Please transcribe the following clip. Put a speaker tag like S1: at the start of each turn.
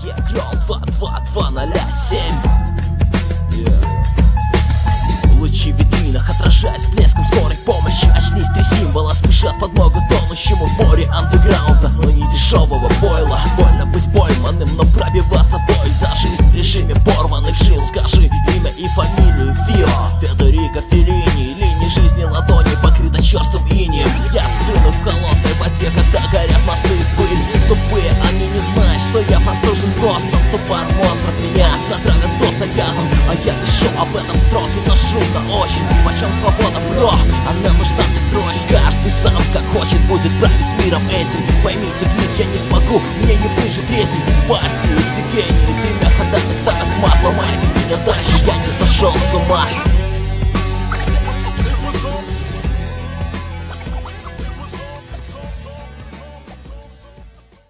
S1: Егрол 22207. Лучи в витринах, отражаясь блеском скорой помощи. Очнись, три символа спешат подмогу тонущему в море андеграунда. Но не дешевого бойла. Больно быть пойманным, но пробиваться бой за жизнь в режиме порванных жил. Скажи имя и фамилию. Федерико Феллини. Линии жизни ладони покрыта черствым инеем. Я стыну в холодной воде, когда горят мосты и пыль. Тупые, они не знают, что я простужен ГОСТом. Сто пар монстров меня натравят до советом, а я пишу об этом строки, но шумно очень. Почем свобода, бро? Она нужна без строчь. Каждый сам как хочет будет править миром этим. Поймите, вниз я не смогу, мне не выжить рейтинг. Партии, все гении, тремя ходами ставят мат. Ломайте меня дальше, я не сошел с ума.